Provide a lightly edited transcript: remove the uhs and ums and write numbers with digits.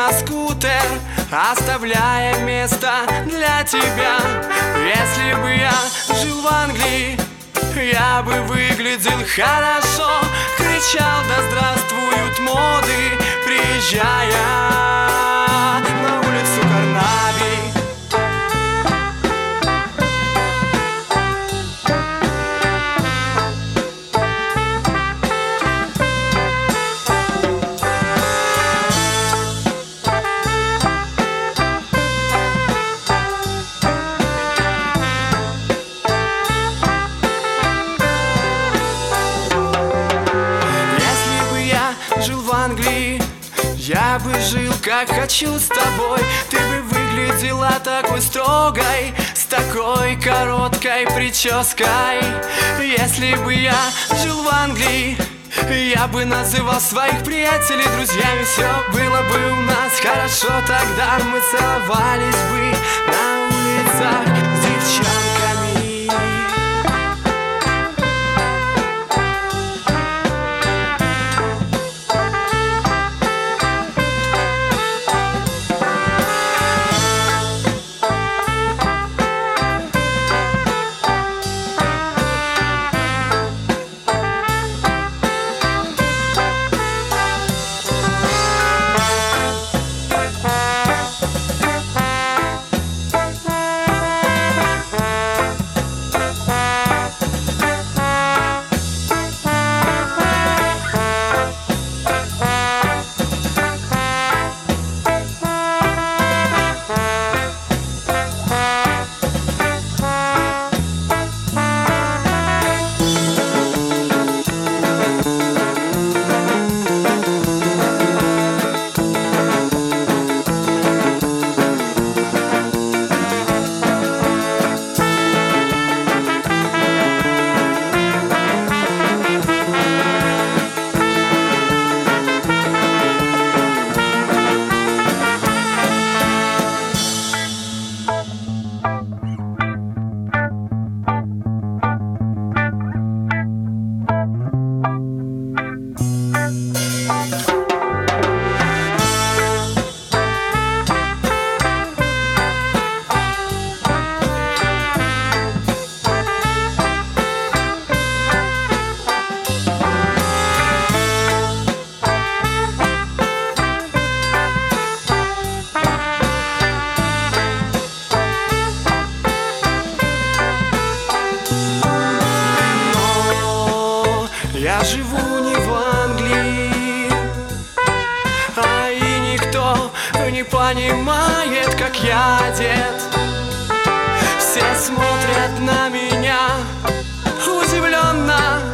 на скутер, оставляя место для тебя. Если бы я жил в Англии, я бы выглядел хорошо, кричал: да здравствуют моды, приезжая на улицу Карнаби. Жил в Англии, я бы жил как хочу с тобой. Ты бы выглядела такой строгой, с такой короткой прической. Если бы я жил в Англии, я бы называл своих приятелей друзьями. Все было бы у нас хорошо, тогда мы целовались бы на улицах с девчонками. Я живу не в Англии, а и никто не понимает, как я одет. Все смотрят на меня удивленно,